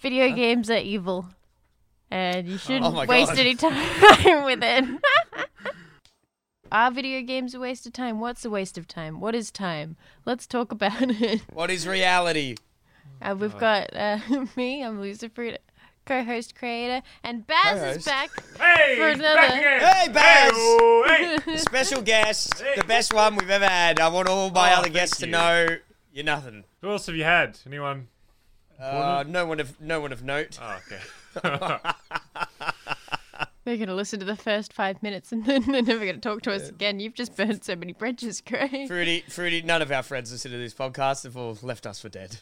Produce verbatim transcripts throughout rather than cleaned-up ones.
Video huh? games are evil. And you shouldn't oh waste God. any time with it. Are video games a waste of time? What's a waste of time? What is time? Let's talk about it. What is reality? Uh, we've got uh, me, I'm Lucifer, co-host creator, and Baz Co-host. is back Hey, for he's another. back again. Hey, Baz! Hey, hey. Special guest, Hey. the best one we've ever had. I want all my Oh, other thank guests to you. know you're nothing. Who else have you had? Anyone? Uh, no one of no one of note. Oh, okay. They're going to listen to the first five minutes and then they're never going to talk to us again. You've just burned so many bridges, Craig. Fruity, Fruity. None of our friends listen to this podcast. They've all left us for dead.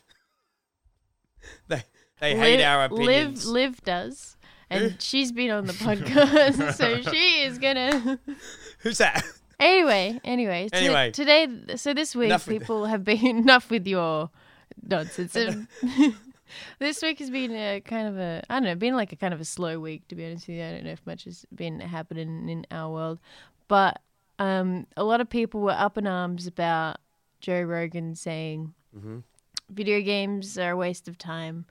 they they hate Liv, our opinions. Liv, Liv does, and she's been on the podcast, so she is going to... Who's that? Anyway, anyway. t- Anyway. Today, so this week, Enough with people have been... Enough with your nonsense. Um, This week has been a kind of a, I don't know, been like a kind of a slow week, to be honest with you. I don't know if much has been happening in our world. But um, a lot of people were up in arms about Joe Rogan saying Mm-hmm. video games are a waste of time.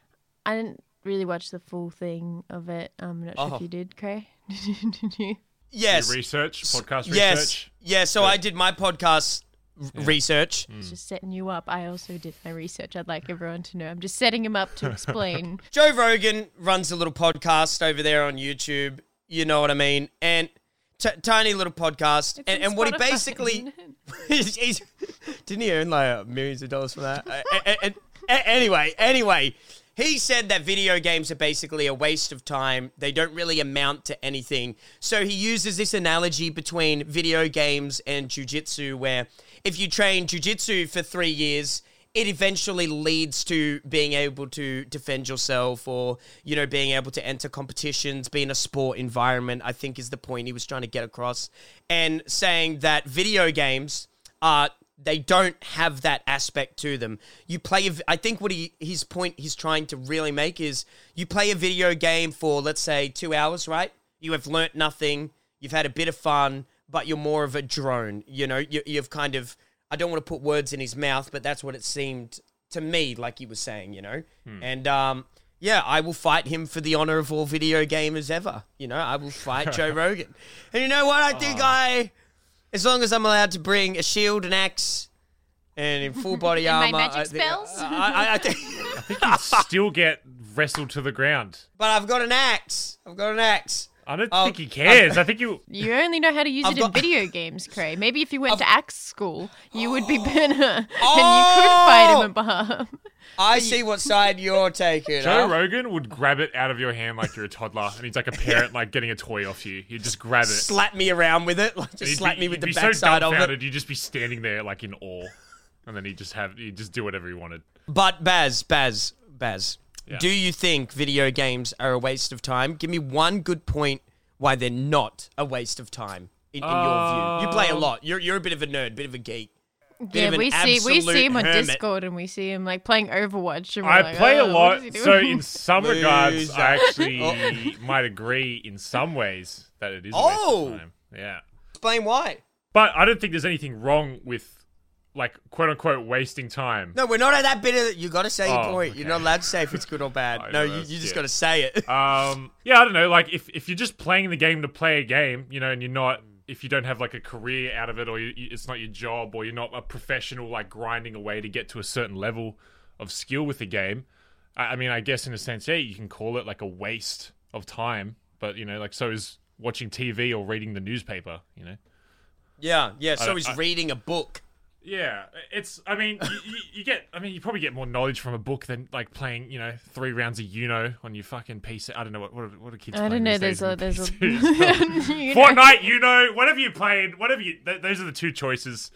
I didn't really watch the full thing of it. I'm not sure Oh. if you did, Cray. Did you? Yes. Your research, podcast Yes. research. Yeah. So I did my podcast r- Yeah. research. It's just setting you up. I also did my research. I'd like everyone to know. I'm just setting him up to explain. Joe Rogan runs a little podcast over there on YouTube. You know what I mean? And t- tiny little podcast. It's And, on and what he Spotify, basically isn't it? he's, he's, didn't he earn like millions of dollars for that? Uh, and, and- and- anyway, anyway, he said that video games are basically a waste of time. They don't really amount to anything. So he uses this analogy between video games and jiu-jitsu, where if you train jiu-jitsu for three years, it eventually leads to being able to defend yourself, or, you know, being able to enter competitions, be in a sport environment, I think is the point he was trying to get across. And saying that video games are, they don't have that aspect to them. You play, a, I think what he, his point he's trying to really make is, you play a video game for, let's say, two hours, right? You have learnt nothing, you've had a bit of fun, but you're more of a drone, you know? You, you've kind of, I don't want to put words in his mouth, but that's what it seemed to me like he was saying, you know? Hmm. And, um, yeah, I will fight him for the honor of all video gamers ever. You know, I will fight Joe Rogan. And you know what? I think Oh. I, as long as I'm allowed to bring a shield, an axe, and in full body And my armor. magic I think- spells? I, I, I think, I think you'd still get wrestled to the ground. but I've got an axe. I've got an axe. I don't Oh, think he cares. I think you... You only know how to use I've it got- in video games, Cray. Maybe if you went I've- to axe school, you would be better, and you could Oh! fight him on behalf. I see what side you're taking. Joe huh? Rogan would grab it out of your hand like you're a toddler, and he's like a parent like getting a toy off you. He'd just grab it. Slap me around with it. Like, and just he'd slap be, me with he'd the be so backside of it. dumbfounded, you'd just be standing there like in awe. And then he'd just have, he'd just do whatever he wanted. But Baz, Baz, Baz, Yeah. do you think video games are a waste of time? Give me one good point why they're not a waste of time in, in your view. You play a Um, lot. You're you're a bit of a nerd, bit of a geek. Bit Yeah, of an we see we absolute see him on hermit. Discord and we see him like playing Overwatch. And we're I like, play oh, a what lot, is he so doing? in some regards, Loser. I actually Oh. might agree in some ways that it is a Oh. waste of time. Yeah. Explain why. But I don't think there's anything wrong with, like, quote-unquote, wasting time. No, we're not at that bit of it. You got to say your Oh, point. You're okay. not allowed to say if it's good or I bad. know, No, you, that's- you just yeah. got to say it. Um, yeah, I don't know. Like, if, if you're just playing the game to play a game, you know, and you're not, if you don't have like a career out of it, or you, you- it's not your job, or you're not a professional, like grinding away to get to a certain level of skill with the game. I, I mean, I guess in a sense, yeah, you can call it like a waste of time, but you know, like so is watching T V or reading the newspaper. You know. Yeah, yeah. So I- he's I- reading a book. Yeah, it's. I mean, you, you, you get. I mean, you probably get more knowledge from a book than like playing, you know, three rounds of Uno on your fucking P C. I don't know what what, are- what are kids. I playing don't know. these There's days a on there's P Cs? a You know. Fortnite, Uno, whatever you played, whatever you. Th- those are the two choices.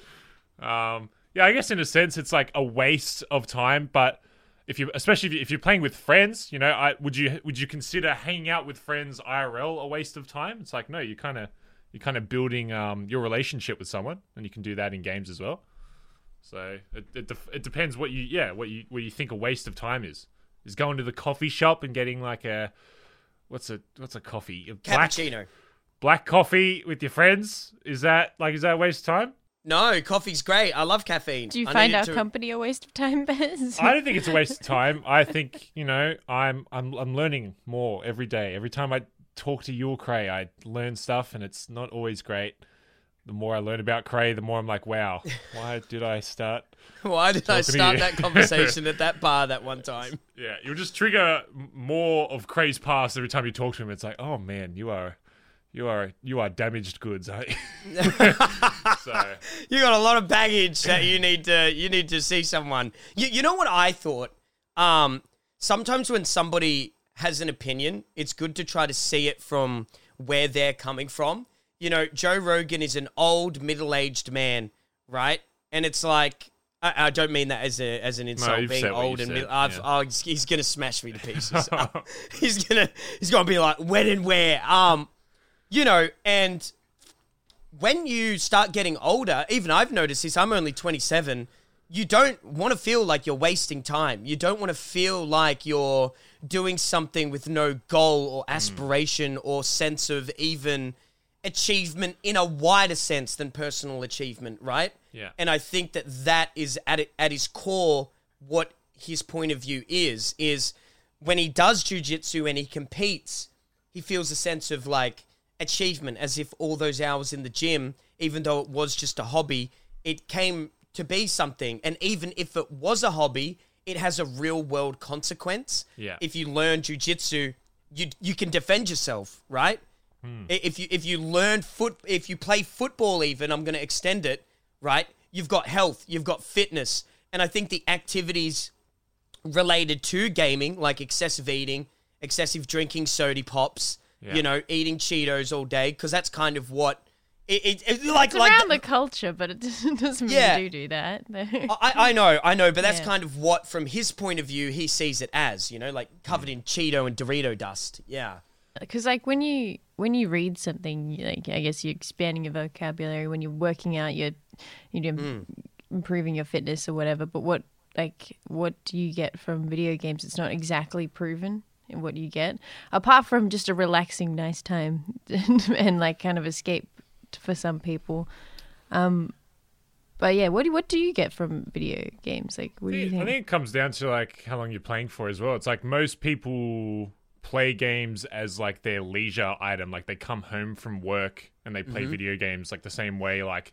Um, yeah, I guess in a sense it's like a waste of time, but if you, especially if, you, if you're playing with friends, you know, I would you would you consider hanging out with friends I R L a waste of time? It's like no, you kind of you're kind of building um your relationship with someone, and you can do that in games as well. So it it, def- it depends what you yeah what you what you think a waste of time is. Is going to the coffee shop and getting like a what's a what's a coffee a black Cappuccino. black coffee with your friends? Is that like is that a waste of time? No, coffee's great. I love caffeine. Do you I find need it our to- company a waste of time, Bez? I don't think it's a waste of time. I think, you know, I'm I'm I'm learning more every day. Every time I talk to you or Cray, I learn stuff, and it's not always great. The more I learn about Cray, the more I'm like, wow, why did I start? Why did I Talking to start you. that conversation at that bar that one time? Yeah, you'll just trigger m- more of Cray's past every time you talk to him. It's like, oh man, you are, you are, you are damaged goods. Aren't you? So You got a lot of baggage that you need to you need to see someone. You, you know what I thought? Um, sometimes when somebody has an opinion, it's good to try to see it from where they're coming from. You know, Joe Rogan is an old, middle-aged man, right? And it's like, I, I don't mean that as a as an insult, you've being said what old you've and said, middle. I've, yeah. oh, he's, he's gonna smash me to pieces. Uh, he's gonna he's gonna be like, when and where? Um, you know, and when you start getting older, even I've noticed this. I'm only twenty-seven. You don't want to feel like you're wasting time. You don't want to feel like you're doing something with no goal or aspiration mm. or sense of even achievement in a wider sense than personal achievement, right? Yeah. And I think that that is at it, at his core what his point of view is, is when he does jiu-jitsu and he competes, he feels a sense of like achievement, as if all those hours in the gym, even though it was just a hobby, it came to be something. And even if it was a hobby, it has a real world consequence. Yeah. If you learn jiu-jitsu, you you can defend yourself, right? Hmm. If you if you learn foot, if you play football, even I'm going to extend it, right? You've got health, you've got fitness, and I think the activities related to gaming, like excessive eating, excessive drinking, soda pops, Yeah. you know, eating Cheetos all day, because that's kind of what it, it, it like It's like around the culture, but it doesn't, doesn't mean Yeah. you do do that. I, I know, I know, but that's Yeah. kind of what, from his point of view, he sees it as, you know, like covered in Cheeto and Dorito dust. Yeah. Because like when you when you read something, you- like I guess you're expanding your vocabulary. When you're working out, you're you're Mm. improving your fitness or whatever. But what like what do you get from video games? It's not exactly proven in what you get, apart from just a relaxing, nice time and, and like kind of escape for some people. Um, but yeah, what do what do you get from video games? Like, what do you I think? think it comes down to like how long you're playing for as well. It's like most people play games as like their leisure item. Like they come home from work and they play Mm-hmm. video games like the same way like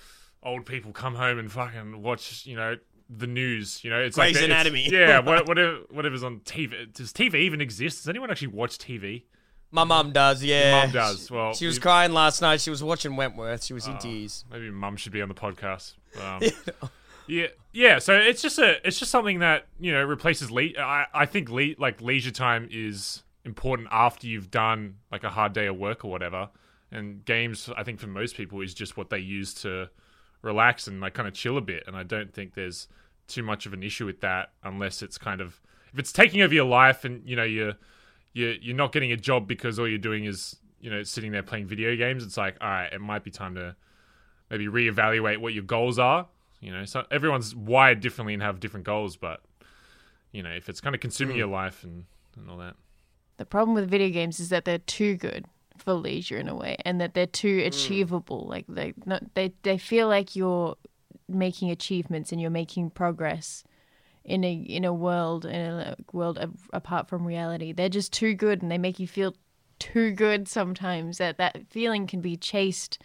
old people come home and fucking watch, you know, the news. You know, it's Grey's like it's- Anatomy. Yeah, what- whatever, whatever's on T V. Does T V even exist? Does anyone actually watch T V? My mum does, yeah. Mum does. Well, She was you- crying last night. She was watching Wentworth. She was in Oh, tears. Maybe Mum should be on the podcast. Um, Yeah, yeah. So it's just a, it's just something that you know replaces le- I, I think le- like leisure time is important after you've done like a hard day of work or whatever. And games, I think for most people, is just what they use to relax and like kind of chill a bit. And I don't think there's too much of an issue with that, unless it's kind of if it's taking over your life and you know you're you're you're not getting a job because all you're doing is you know sitting there playing video games. It's like, all right, it might be time to maybe reevaluate what your goals are. You know, so everyone's wired differently and have different goals, but you know, if it's kind of consuming Mm. your life and, and all that. The problem with video games is that they're too good for leisure in a way, and that they're too achievable. Like they, not, they, they feel like you're making achievements and you're making progress in a in a world in a world a- apart from reality. They're just too good, and they make you feel too good sometimes. That that feeling can be chased.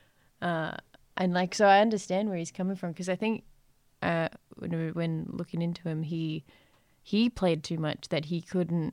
Uh, and like, so I understand where he's coming from, because I think uh, when when looking into him, he he played too much that he couldn't.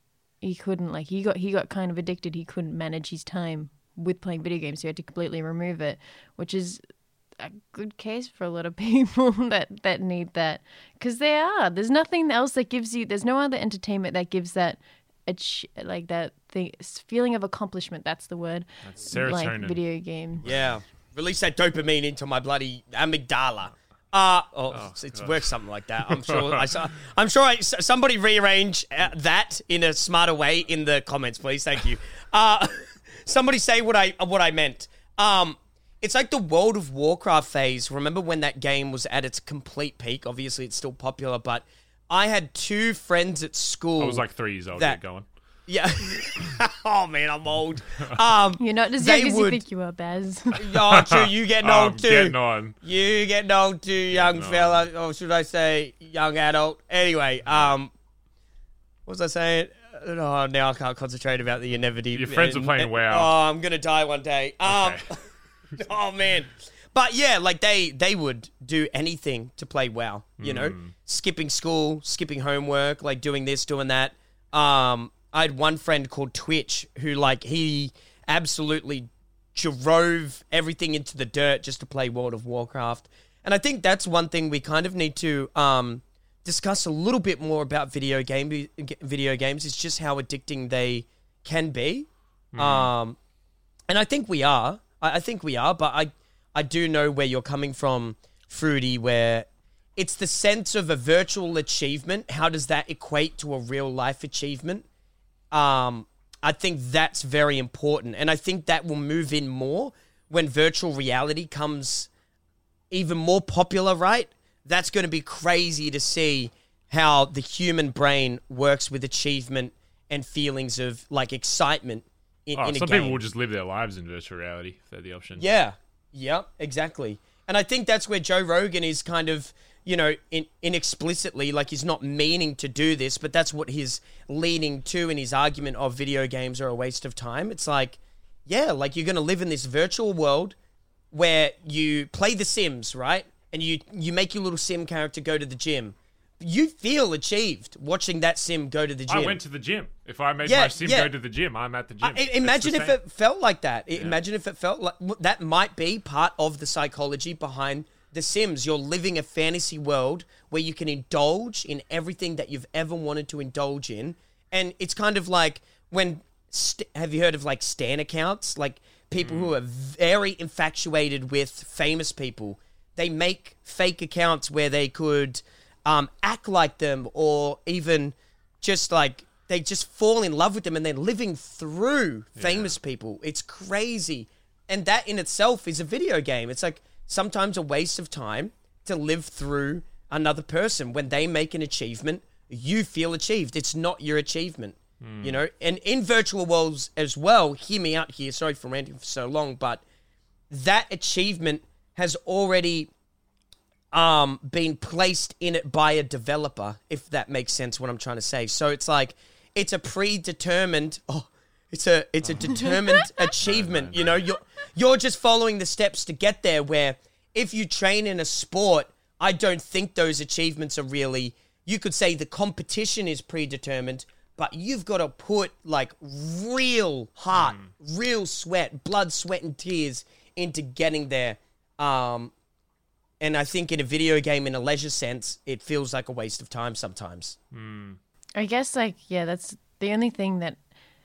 He couldn't like he got he got kind of addicted. He couldn't manage his time with playing video games, so he had to completely remove it, which is a good case for a lot of people that that need that, because they are. There's nothing else that gives you. There's no other entertainment that gives that, ach- like that thing, feeling of accomplishment. That's the word. That's Like serotonin. video game. Yeah. Release that dopamine into my bloody amygdala. Uh, oh, Oh, it's, it's God. worth something like that. I'm sure. I, saw- I'm sure. I, s- somebody rearrange uh, that in a smarter way in the comments, please. Thank you. Uh, somebody say what I what I meant. Um, it's like the World of Warcraft phase. Remember when that game was at its complete peak? Obviously, it's still popular, but I had two friends at school. I was like three years old. that- Get going. Yeah. Oh man, I'm old. Um, You're not as they young as would- you think you are, Baz. oh, true. You getting Um, old too. getting on. You getting old too, young fella, or should I say, young adult? Anyway, um, what was I saying? Oh, now I can't concentrate about the inevitability. Your friends are playing WoW. Oh, I'm gonna die one day. Um, Okay. oh man, but yeah, like they they would do anything to play WoW. You know, Hmm. skipping school, skipping homework, like doing this, doing that. Um, I had one friend called Twitch who, like, he absolutely drove everything into the dirt just to play World of Warcraft. And I think that's one thing we kind of need to um, discuss a little bit more about video game video games. Is just how addicting they can be. Hmm. Um, and I think we are. I, I think we are. But I I do know where you're coming from, Fruity, where it's the sense of a virtual achievement. How does that equate to a real life achievement? Um, I think that's very important. And I think that will move in more when virtual reality comes even more popular, right? That's going to be crazy to see how the human brain works with achievement and feelings of, like, excitement in, Oh, in a some game. people will just live their lives in virtual reality if they had the option. Yeah. Yeah, exactly. And I think that's where Joe Rogan is kind of, you know, in, inexplicitly, like, he's not meaning to do this, but that's what he's leaning to in his argument of video games are a waste of time. It's like, yeah, like, you're going to live in this virtual world where you play The Sims, right? And you, you make your little sim character go to the gym. You feel achieved watching that sim go to the gym. I went to the gym. If I made Yeah, my sim yeah. go to the gym, I'm at the gym. I- It's imagine the if same. it felt like that. I- Imagine if it felt like that might be part of the psychology behind The Sims. You're living a fantasy world where you can indulge in everything that you've ever wanted to indulge in, and it's kind of like when st- have you heard of like stan accounts? Like people who are very infatuated with famous people. They make fake accounts where they could um, act like them, or even just like they just fall in love with them, and they're living through famous people. It's crazy. And that in itself is a video game. It's like sometimes a waste of time to live through another person. When they make an achievement, you feel achieved. It's not your achievement, you know? And in virtual worlds as well, hear me out here. Sorry for ranting for so long, but that achievement has already um, been placed in it by a developer, if that makes sense what I'm trying to say. So it's like, it's a predetermined, oh, it's a it's a determined achievement. You know, you're you're just following the steps to get there, where if you train in a sport, I don't think those achievements are really, you could say the competition is predetermined, but you've got to put like real heart, real sweat, blood, sweat, and tears into getting there. Um, and I think in a video game, in a leisure sense, it feels like a waste of time sometimes. I guess, like, yeah, that's the only thing that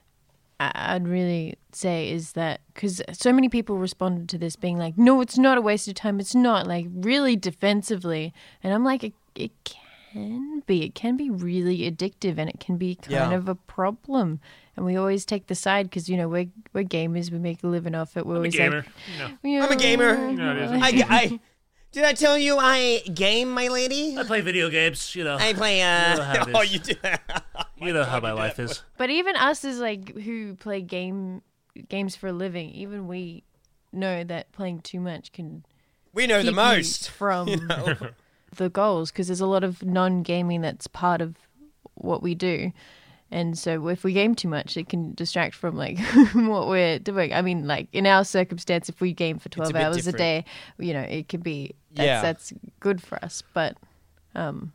I- I'd really say is that, because so many people responded to this being like, no, it's not a waste of time. It's not, like, really defensively. And I'm like, it, it can be. It can be really addictive, and it can be kind Yeah. of a problem. And we always take the side because, you know, we're, we're gamers. We make a living off it. We're I'm a always gamer. like, You know. you I'm a gamer. know, You know it is. I, I, did I tell you I game, my lady? I play video games, you know. I play, You know how uh... it Oh, is. you do? you know how my life is. But even us as like who play game games for a living, even we know that playing too much can We know the keep you most. from the goals, because there's a lot of non-gaming that's part of what we do. And so if we game too much, it can distract from like what we're doing. I mean, like in our circumstance, if we game for twelve bit hours different. a day, you know, it could be, that's, Yeah. that's good for us. But, um,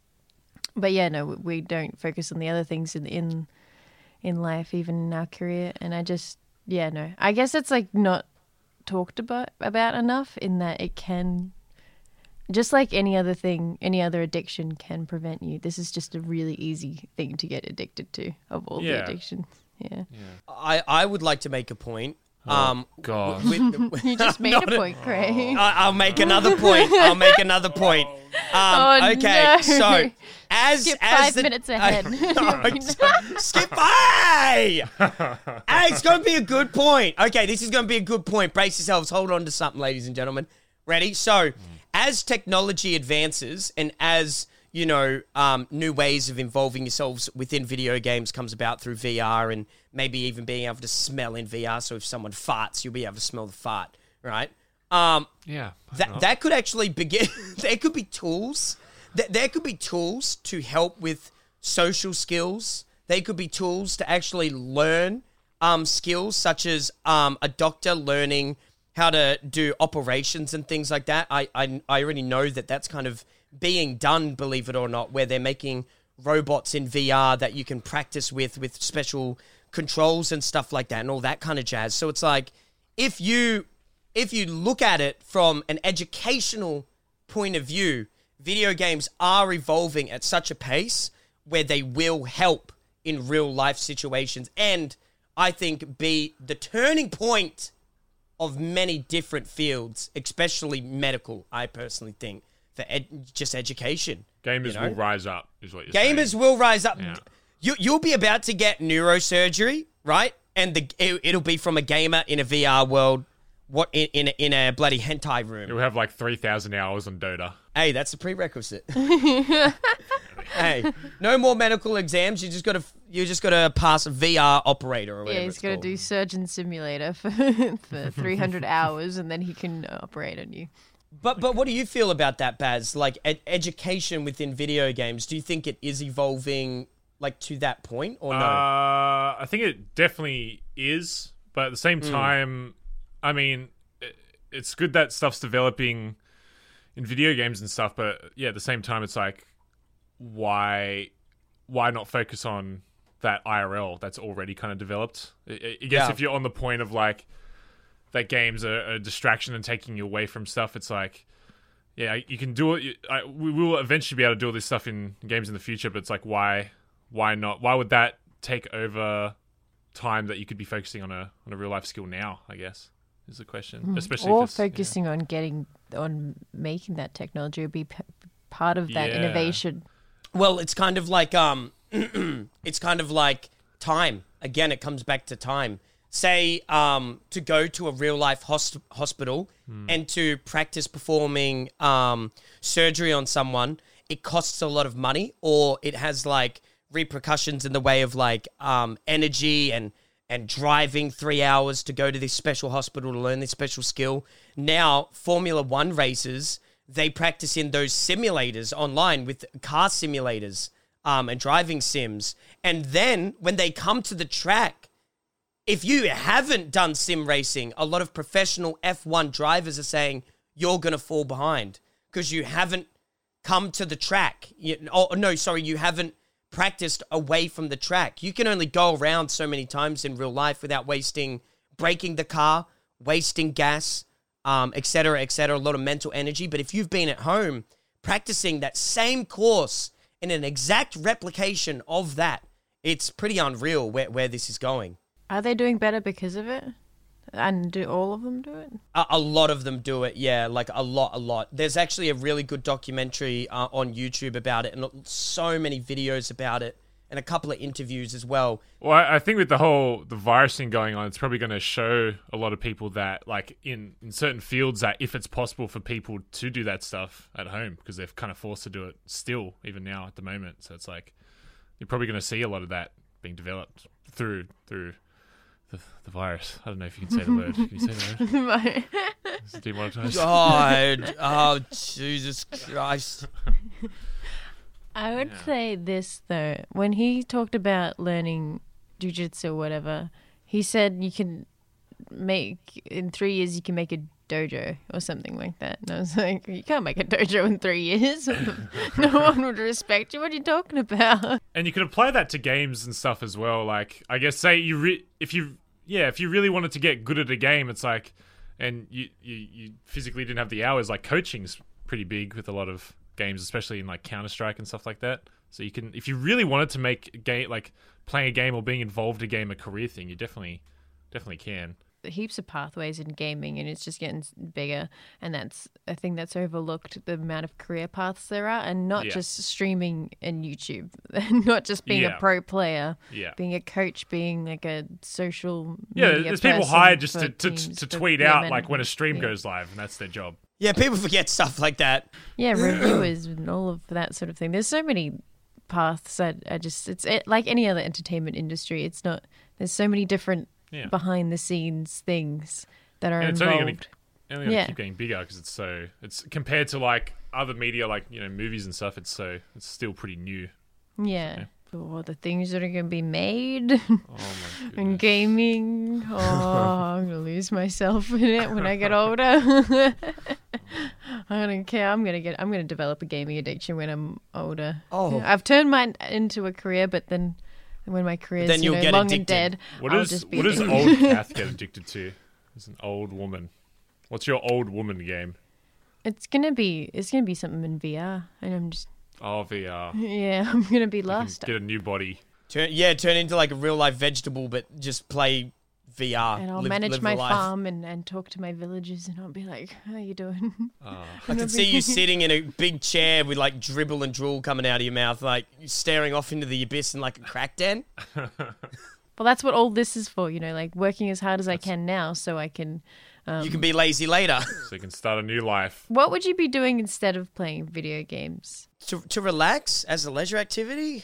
but yeah, no, we don't focus on the other things in, in, in life, even in our career. And I just, yeah, no, I guess it's like not talked about, about enough, in that it can, just like any other thing, any other addiction can prevent you. This is just a really easy thing to get addicted to, of all Yeah. the addictions. Yeah. I, I would like to make a point. Um, God. with- You just made a point, Craig. I- I'll make another point. I'll make another point. Um, Oh, okay, no. so as Skip as five the, minutes ahead. skip hey! Hey, it's going to be a good point. Okay, this is going to be a good point. Brace yourselves. Hold on to something, ladies and gentlemen. Ready? So, as technology advances, and as you know, um, new ways of involving yourselves within video games comes about through V R, and maybe even being able to smell in V R. So if someone farts, you'll be able to smell the fart, right? Um, Yeah. that that could actually begin. There could be tools. That there could be tools to help with social skills. They could be tools to actually learn um, skills, such as um, a doctor learning how to do operations and things like that. I, I I already know that that's kind of being done, believe it or not, where they're making robots in V R that you can practice with with special controls and stuff like that and all that kind of jazz. So it's like, if you if you look at it from an educational point of view, video games are evolving at such a pace where they will help in real life situations, and I think be the turning point of many different fields, especially medical, I personally think, for ed- just education. Gamers you know? will rise up, is what you're Gamers saying. will rise up. Yeah. You, you'll be about to get neurosurgery, right? And the it, it'll be from a gamer in a V R world, what in in a, in a bloody hentai room. You'll have like three thousand hours on Dota. Hey, that's a prerequisite. Hey, no more medical exams. You just got to you just got to pass a V R operator or whatever. Yeah, he's it's got to called. do Surgeon Simulator for, for three hundred hours, and then he can operate on you. But but what do you feel about that, Baz? Like ed- education within video games. Do you think it is evolving like to that point or no? Uh, I think it definitely is, but at the same time, I mean, it, it's good that stuff's developing in video games and stuff. But yeah, at the same time, it's like, why, why not focus on that I R L that's already kind of developed? I, I guess Yeah. if you're on the point of like that games are a distraction and taking you away from stuff, it's like, yeah, you can do it. I, we will eventually be able to do all this stuff in games in the future, but it's like, why, why not? Why would that take over time that you could be focusing on a on a real life skill now? I guess is the question. Especially Or if it's, focusing on getting on making that technology would be p- part of that Yeah. innovation. Well, it's kind of like um, it's kind of like time. Again, it comes back to time. Say um, to go to a real life host- hospital and to practice performing um, surgery on someone, it costs a lot of money, or it has like repercussions in the way of like um, energy and and driving three hours to go to this special hospital to learn this special skill. Now, Formula One races, they practice in those simulators online with car simulators um, and driving sims. And then when they come to the track, if you haven't done sim racing, a lot of professional F one drivers are saying you're going to fall behind because you haven't come to the track. You, oh, no, sorry, you haven't practiced away from the track. You can only go around so many times in real life without wasting, breaking the car, wasting gas, um, et cetera, et cetera, a lot of mental energy. But if you've been at home practicing that same course in an exact replication of that, it's pretty unreal where, where this is going. Are they doing better because of it? And do all of them do it? A, a lot of them do it, yeah, like a lot, a lot. There's actually a really good documentary uh, on YouTube about it, and so many videos about it, and a couple of interviews as well. Well, I I think with the whole the virus thing going on, it's probably going to show a lot of people that, like in, in certain fields, that if it's possible for people to do that stuff at home, because they're kind of forced to do it still, even now at the moment. So it's like you're probably going to see a lot of that being developed through through the, the virus. I don't know if you can say the word. Can you say the word? Is it demonetized? God, oh, Jesus Christ. I would Yeah. say this though. When he talked about learning jujitsu or whatever, he said you can make in three years you can make a dojo or something like that. And I was like, you can't make a dojo in three years. No one would respect you. What are you talking about? And you could apply that to games and stuff as well. Like, I guess, say you re- if you yeah, if you really wanted to get good at a game, it's like, and you, you you physically didn't have the hours. Like, coaching's pretty big with a lot of games, especially in like Counter Strike and stuff like that. So you can, if you really wanted to make a game, like playing a game or being involved in a game, a career thing, you definitely definitely can. heaps of pathways in gaming, and it's just getting bigger. And that's a thing that's overlooked, the amount of career paths there are, and not Yeah. just streaming and YouTube, not just being Yeah. a pro player, Yeah. being a coach, being like a social Yeah, media there's people person hired just for to, to, teams, to for- tweet yeah, out men- like when a stream yeah. goes live, and that's their job. Yeah, people forget stuff like that. Yeah, reviewers and all of that sort of thing. There's so many paths that I just, it's it, like any other entertainment industry. It's not, there's so many different Yeah. behind the scenes things that are And it's involved. only gonna, only gonna Yeah. keep getting bigger because it's so it's compared to like other media, like you know movies and stuff. It's so it's still pretty new. Yeah. All the things that are going to be made Oh my and goodness. gaming. Oh, I'm going to lose myself in it when I get older. I don't care. I'm going to get, I'm going to develop a gaming addiction when I'm older. Oh. I've turned mine into a career, but then when my career's then you you'll know, get long addicted. and dead, What I'll does just be what does addicted. old Kath get addicted to? As an old woman, what's your old woman game? It's going to be, it's going to be something in V R. And I'm just, Oh, V R. yeah, I'm going to be You can lost. get a new body. Turn, yeah, turn into like a real life vegetable, but just play V R. And I'll live, manage live my the life. farm and, and talk to my villagers, and I'll be like, how you doing? Oh. I can see you sitting in a big chair with like dribble and drool coming out of your mouth, like staring off into the abyss in like a crack den. Well, that's what all this is for, you know, like working as hard as I can now so I can... Um, You can be lazy later. So you can start a new life. What would you be doing instead of playing video games? to to relax as a leisure activity.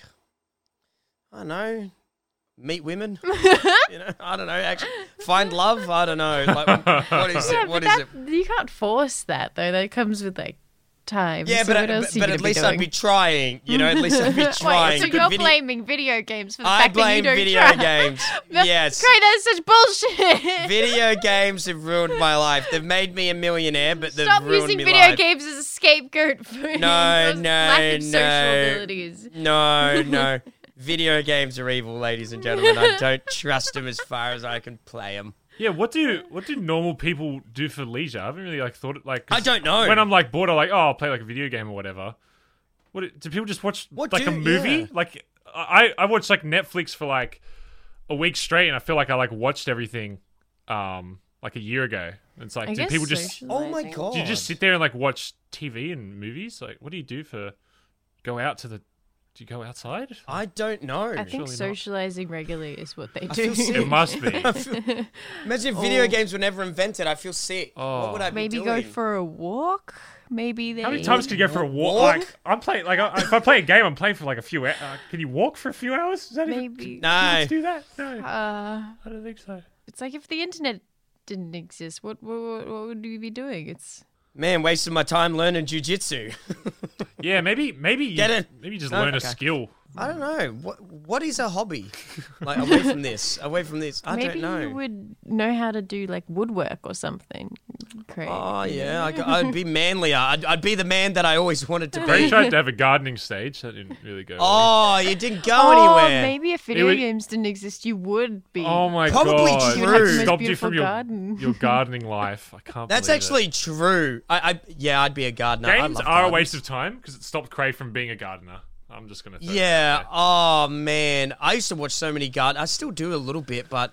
I don't know. Meet women. you know, I don't know. Actually, find love. I don't know. Like, what is Yeah, it? What but is that, it? you can't force that, though. That comes with, like, time. Yeah, so but, what I- else but, are you but gonna at least be I'd doing? be trying. You know, at least I'd be trying. Wait, so Good you're video- blaming video games for the I fact that you blame don't video try. games. That's Yes. great, that's such bullshit. Video games have ruined my life. They've made me a millionaire, but they've Stop ruined using me video life. games as a scapegoat for No, your no, lack of social no. abilities. No, no. Video games are evil, ladies and gentlemen. I don't trust them as far as I can play them. Yeah, what do what do normal people do for leisure? I haven't really like thought it like. 'cause I don't know. When I'm like bored, I'm like, oh, I'll play like a video game or whatever. What do people just watch What like do- a movie? yeah. Like I I watched like Netflix for like a week straight, and I feel like I like watched everything, um, like a year ago. It's like, I do guess people just Oh my socializing. god! do you just sit there and like watch T V and movies? Like, what do you do for go out to the? Do you go outside? I don't know. I think Surely not. socializing regularly is what they I do. feel sick. It must be. I feel- Imagine if video Oh. games were never invented. I feel sick. Oh. What would I be Maybe doing? go for a walk. Maybe they. How many times can you go for a walk? Walk? Like I'm playing, like I- if I play a game, I'm playing for like a few hours. Uh, can you walk for a few hours? Is that even, Maybe. No. let's do that? No, Uh, I don't think so. it's like if the internet didn't exist, what what, what would you be doing? It's Man, wasting my time learning jujitsu. Yeah, maybe maybe you, Get it? maybe you just No? learn a Okay. skill. I don't know. What What is a hobby? Like away from this, away from this. I maybe don't know. you would know how to do like woodwork or something. Great. Oh yeah, I, g- I'd be manlier. I'd, I'd be the man that I always wanted to Ray be. tried to have a gardening stage. That didn't really go. well. Oh, you didn't go Oh, anywhere. maybe if video would- games didn't exist, you would be. Oh my Probably god! You would have the It most stopped you beautiful from your garden. your gardening life. I can't. That's believe it. actually true. I, I yeah, I'd be a gardener. I games love are a gardens. waste of time because it stopped Cray from being a gardener. I'm just gonna. throw that Yeah. out Oh man, I used to watch so many garden. I still do a little bit, but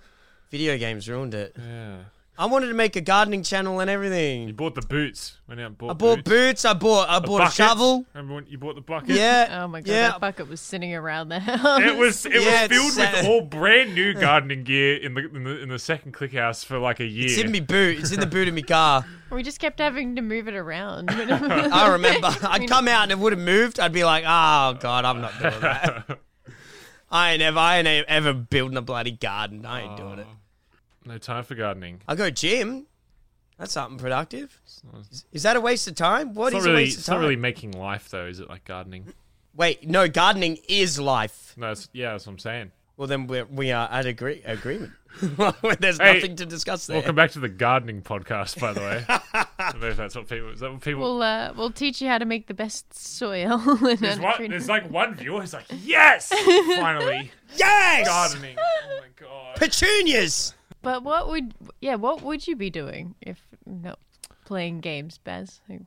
video games ruined it. there. Yeah. I wanted to make a gardening channel and You everything. bought the boots. Went out and bought. I bought boots. I bought. I A bought a bucket. shovel. Remember when you bought the bucket? Yeah. Oh my god, Yeah. that bucket was sitting around the house. It was it Yeah, was filled it's, with uh, all brand new gardening gear in the in the in the second click house for like a year. It's in me boot. It's in the boot of my car. We just kept having to move it around. I remember. I'd come out and it would have moved. I'd be like, oh god, I'm not doing that. I ain't ever. I ain't ever building a bloody garden. I ain't doing it. No time for gardening. I go gym. That's something productive. Is, is that a waste of time? What It's is not really a waste of it's time? not really making life though, is it? Like gardening. Wait, no, gardening is life. No, it's, yeah, that's what I'm saying. Well, then we're, we are at agree- agreement. There's Hey, nothing to discuss there. Welcome back to the gardening podcast, by the way. I don't know if that's what people. Is that what people? we'll uh, we'll teach you how to make the best soil. and there's, how one, to treat- there's like one viewer who's like, yes, finally Yes! gardening. Oh my god. Petunias! But what would yeah, what would you be doing if no playing games, Baz? Like,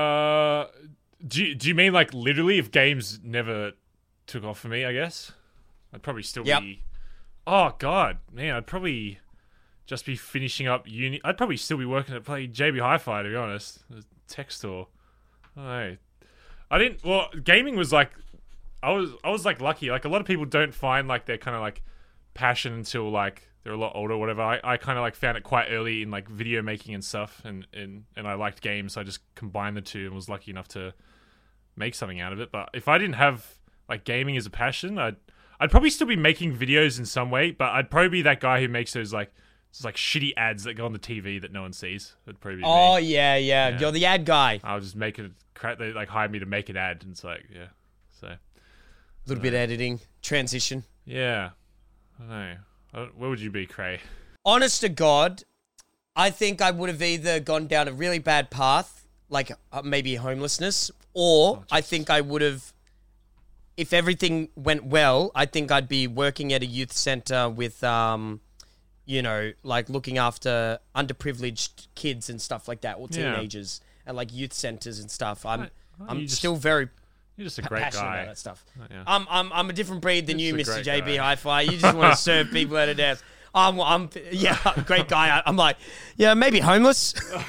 Uh, do you, do you mean like literally if games never took off for me? I guess I'd probably still Yep. be. Oh god, man, I'd probably just be finishing up uni. I'd probably still be working at play J B Hi-Fi, to be honest. The tech store. I don't know. I didn't. Well, gaming was like, I was I was like lucky. Like a lot of people don't find like their kind of like passion until like they're a lot older or whatever. I, I kind of like found it quite early in like video making and stuff, and, and, and I liked games, so I just combined the two and was lucky enough to make something out of it. But if I didn't have like gaming as a passion, I'd I'd probably still be making videos in some way, but I'd probably be that guy who makes those like those, like shitty ads that go on the T V that no one sees. That'd probably be Oh me. yeah, yeah, Yeah. You're the ad guy. I'll just make it. Crap, they like hired me to make an ad, and it's like yeah, so A little bit of editing, transition. yeah. I don't know. I don't, where would you be, Cray? Honest to God, I think I would have either gone down a really bad path, like uh, maybe homelessness, or I think I would have, if everything went well, I think I'd be working at a youth center with, um, you know, like looking after underprivileged kids and stuff like that, or Yeah. teenagers at like youth centers and stuff. I'm, Right. Well, I'm you just- still very You're just a pa- great passionate guy. about that stuff. Yeah. I'm, I'm, I'm a different breed than Just you, a Mister great J B guy. Hi-Fi. You just want to serve people at a desk. I'm, I'm, yeah, great guy. I'm like, yeah, maybe homeless.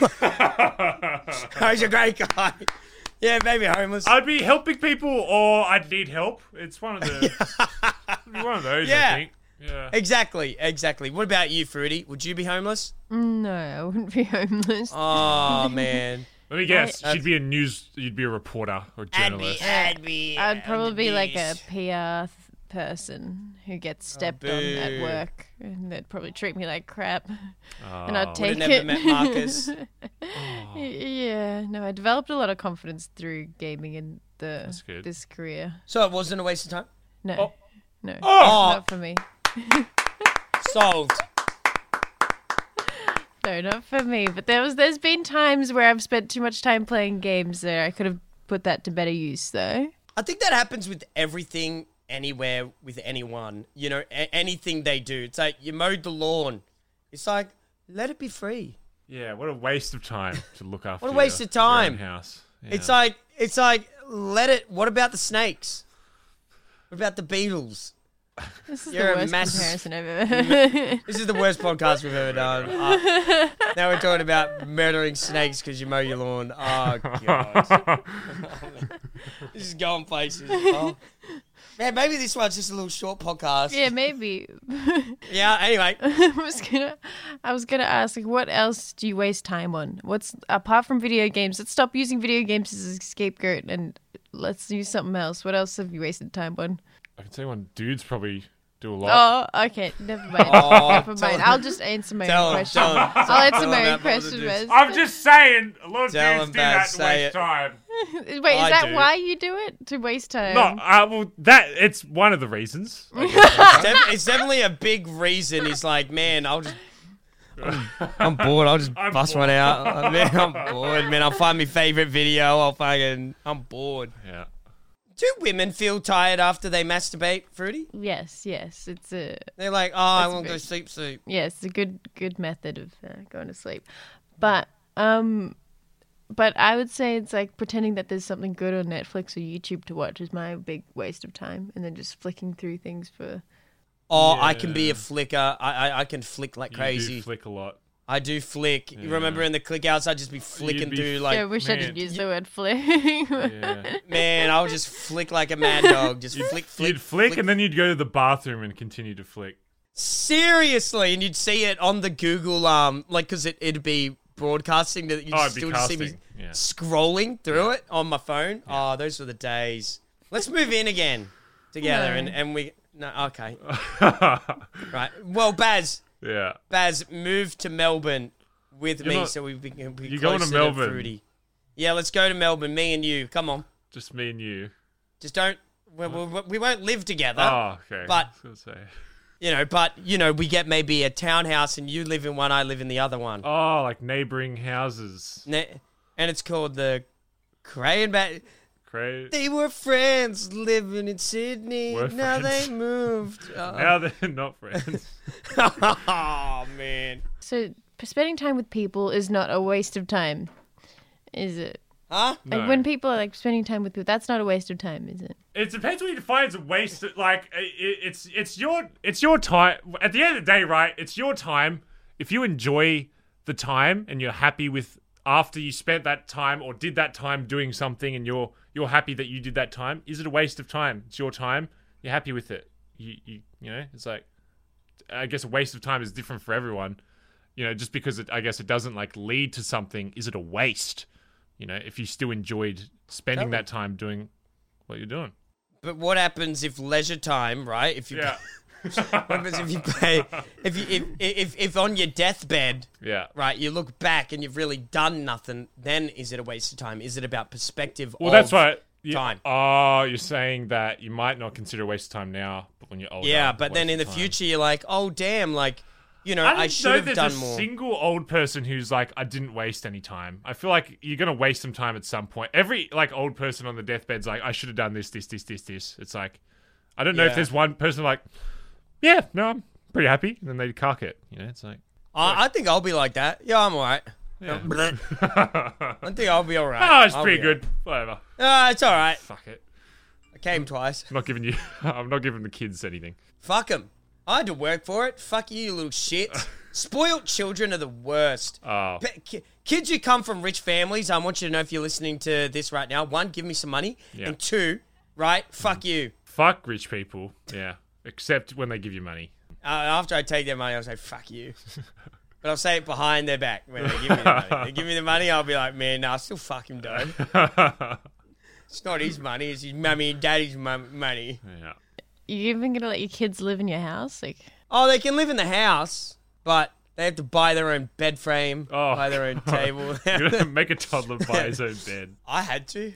He's a great guy. Yeah, maybe homeless. I'd be helping people, or I'd need help. It's one of the. It'd be one of those, Yeah. I think. Yeah. Exactly, exactly. What about you, Fruity? Would you be homeless? No, I wouldn't be homeless. Oh man, Let me guess. I- She'd be a news. You'd be a reporter or I'd be, journalist. I'd be. I'd probably be like a beast. P R th- person who gets stepped on at boo. work, and they'd probably treat me like crap, Oh. and I'd take never it. met Marcus. Yeah, no, I developed a lot of confidence through gaming and the That's good. this career. So it wasn't a waste of time. No, Oh. no, Oh. not for me. Solved. No, not for me. But there was, there's been times where I've spent too much time playing games. There, I could have put that to better use, though. I think that happens with everything, anywhere, with anyone. You know, a- anything they do. It's like you mowed the lawn. It's like let it be free. Yeah. What a waste of time to look after. What a waste your- of time. your own house. Yeah. It's like it's like let it. What about the snakes? What about the beetles? This is You're a the worst mass- comparison I've ever heard. This is the worst podcast we've ever done. Uh, now we're talking about murdering snakes because you mow your lawn. Oh god, this is going places. Oh. Man, maybe this one's just a little short podcast. Yeah, maybe. Yeah. Anyway, I was gonna, I was gonna ask, like, what else do you waste time on? What's apart from video games? Let's stop using video games as a scapegoat and let's use something else. What else have you wasted time on? I can tell you one. Dudes probably do a lot. Oh, okay, never mind. Oh, never tell mind. him. I'll just answer my Tell own him, question. tell him, I'll answer tell my him own about what question it is. first. I'm just saying. A lot of Tell dudes him do bad, that and say waste it. time. Wait, is I that do. why you do it? To waste time? No, uh, well, that it's one of the reasons. I guess. it's, def- it's definitely a big reason. He's like, man, I'll just. I'm, I'm bored. I'll just I'm bust bored. one out. Uh, man, I'm bored. Man, I'll find my favorite video. I'll fucking. I'm bored. yeah. Do women feel tired after they masturbate, Fruity? Yes, yes. It's a They're like, oh, I That's want to go very- sleep, sleep. yeah, it's a good good method of uh, going to sleep. But um, but I would say it's like pretending that there's something good on Netflix or YouTube to watch is my big waste of time, and then just flicking through things for. Oh, I can be Yeah. a flicker. I, I I can flick like You crazy. do flick a lot. I do flick. You Yeah. remember in the click outs, I'd just be flicking be through f- like, yeah, I wish I man, didn't use the word flick. Yeah. man, I'll just flick like a mad dog. Just flick, flick, You'd flick, and then you'd go to the bathroom and continue to flick. seriously, and you'd see it on the Google, um, like, because it, it'd be broadcasting that you'd Oh, it'd be still just see me casting. Yeah. scrolling through it on my phone. Oh, those were the days. Let's move in again together, No. and, and we, no, okay. Right. Well, Baz, Yeah. Baz, move to Melbourne with You're me not- so we can be You're going to closer Melbourne. Fruity. Yeah, let's go to Melbourne, me and you. Come on. Just me and you. Just don't, we, we, we won't live together. Oh, okay. but- I was gonna say. You know, but, you know, we get maybe a townhouse and you live in one, I live in the other one. Oh, like neighboring houses. Ne- And it's called the Cray and Bat. Great. They were friends living in Sydney. Were now friends. they moved. Oh, Now they're not friends. oh man. So spending time with people is not a waste of time, is it? Huh? No. Like when people are like spending time with people, that's not a waste of time, is it? It depends what you define as a waste. Like it, it's it's your it's your time. At the end of the day, right? It's your time. if you enjoy the time and you're happy with after you spent that time or did that time doing something and you're you're happy that you did that time, is it a waste of time? It's your time. You're happy with it. You you you know, it's like, I guess a waste of time is different for everyone. You know, just because it, I guess it doesn't like lead to something, is it a waste? You know, if you still enjoyed spending that time doing what you're doing. But what happens if leisure time, right? If you Yeah. what happens if you pay if you if, if if on your deathbed, Yeah. right, you look back and you've really done nothing, then is it a waste of time? Is it about perspective Well, of that's right. You, time? Oh, you're saying that you might not consider a waste of time now, but when you're older. Yeah, but then waste in the of time. future you're like, oh damn, like, you know, I, I, don't should know have there's done a more. single old person who's like, I didn't waste any time. I feel like you're gonna waste some time at some point. Every like old person on the deathbed's like, I should have done this, this, this, this, this. It's like, I don't know Yeah. if there's one person like, yeah, no, I'm pretty happy, and then they cark it. You know, it's like, I, I think I'll be like that. Yeah, I'm alright. yeah. I think I'll be alright. Oh, it's I'll pretty be good. Whatever. Ah, it's alright. Fuck it. I came twice. I'm not giving you. I'm not giving the kids anything. Fuck them. I had to work for it. Fuck you, you little shits. Spoiled children are the worst. Oh, Pe- ki- Kids who come from rich families, I want you to know if you're listening to this right now. One, give me some money. Yeah. And two, right, fuck you. fuck rich people. Yeah, except when they give you money. Uh, after I take their money, I'll say, fuck you. But I'll say it behind their back when they give me the money. They give me the money, I'll be like, man, nah, still fuck him, though. It's not his money, it's his mummy and daddy's mum- money. Yeah. You even gonna let your kids live in your house? Like, Oh, they can live in the house, but they have to buy their own bed frame, Oh, buy their own table. You're gonna make a toddler buy his own bed. I had to.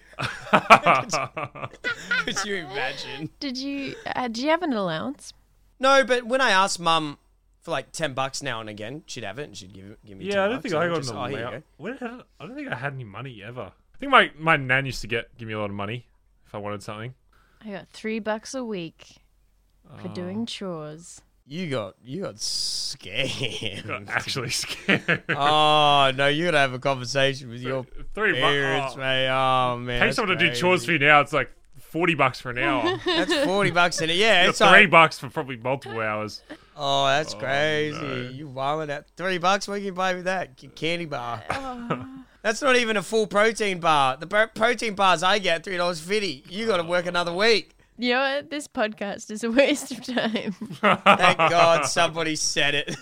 Could you imagine? did you uh, did you have an allowance? No, but when I asked mum for like ten bucks now and again, she'd have it and she'd give it, give me. Yeah, ten I don't bucks think and I I'd got just, an oh, here you allowance. go. What had- I don't think I had any money ever. I think my, my nan used to get give me a lot of money if I wanted something. I got three bucks a week for Oh. doing chores. You got you got scammed. Got actually scared. Oh no, you gotta have a conversation with your Three parents, bucks. mate. Oh man, Pay that's someone to do crazy. chores for you now. It's like forty bucks for an hour. That's forty bucks in it. Yeah, You it's got three like, bucks for probably multiple hours. oh, that's Oh, crazy. no. You wilding out. Three bucks? What can you buy with that? C- Candy bar. That's not even a full protein bar. The pro- protein bars I get three dollars fifty. You got to work another week. You know what? This podcast is a waste of time. Thank God somebody said it.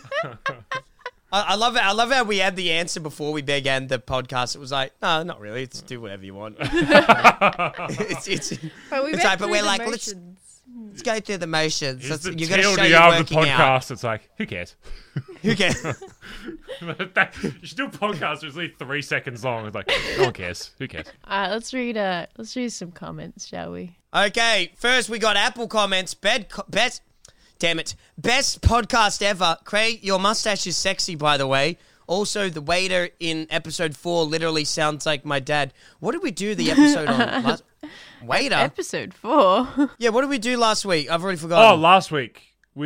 I, I love it. I love how we had the answer before we began the podcast. It was like, no, not really. It's do whatever you want. it's, it's, But, we It's went like, but through we're the like, let's- motions. let's go through the motions. Here's That's, the you got to show T L D you're R of the working out. podcast. It's like, who cares? Who cares? That- you should do a podcast that's only three seconds long. It's like, no one cares. Who cares? All right, let's read. Uh, let's read some comments, shall we? Okay, first we got Apple comments. Bed, co- best, damn it, best podcast ever. Craig, your mustache is sexy, by the way. Also, the waiter in episode four literally sounds like my dad. What did we do the episode on? Last- waiter? Episode four. Yeah, what did we do last week? I've already Oh, forgotten. last week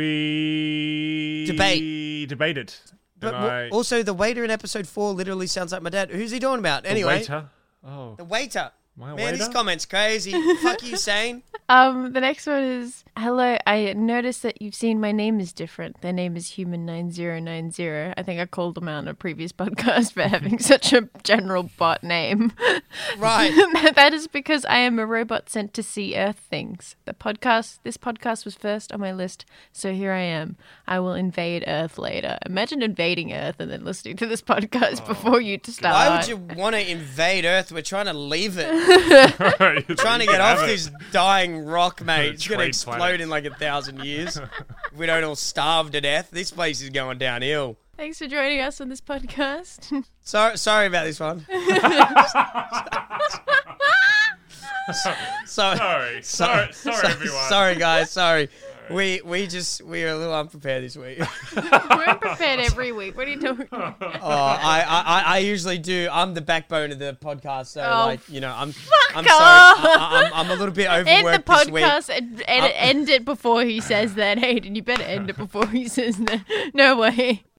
we Debate. debated. but And w- I- also, the waiter in episode four literally sounds like my dad. Who's he talking about? the Anyway, waiter. Oh, the waiter. my Man, waiter. these comments crazy. Fuck you, Sane. Um, the next one is, hello, I noticed that you've seen my name is different. Their name is human nine zero nine zero. I think I called them out in a previous podcast for having such a general bot name. Right. That is because I am a robot sent to see Earth things. The podcast, this podcast was first on my list, so here I am. I will invade Earth later. Imagine invading Earth and then listening to this podcast before you to start. Why would you want to invade Earth? We're trying to leave it. Trying to get off this dying rock, mate. It's going to Trade explode planets. in like a thousand years. If we don't all starve to death, this place is going downhill. Thanks for joining us on this podcast. Sorry, sorry about this one. sorry, Sorry, sorry, sorry, everyone. Sorry, guys. Sorry. We we just we are a little unprepared this week. We're unprepared every week. What are you talking about? Oh, I, I I usually do. I'm the backbone of the podcast, so Oh, like you know, I'm I'm off. sorry. I, I'm, I'm a little bit End the overworked this week. podcast and, and Uh, end it before he says that, Hayden. You better end it before he says that. No way.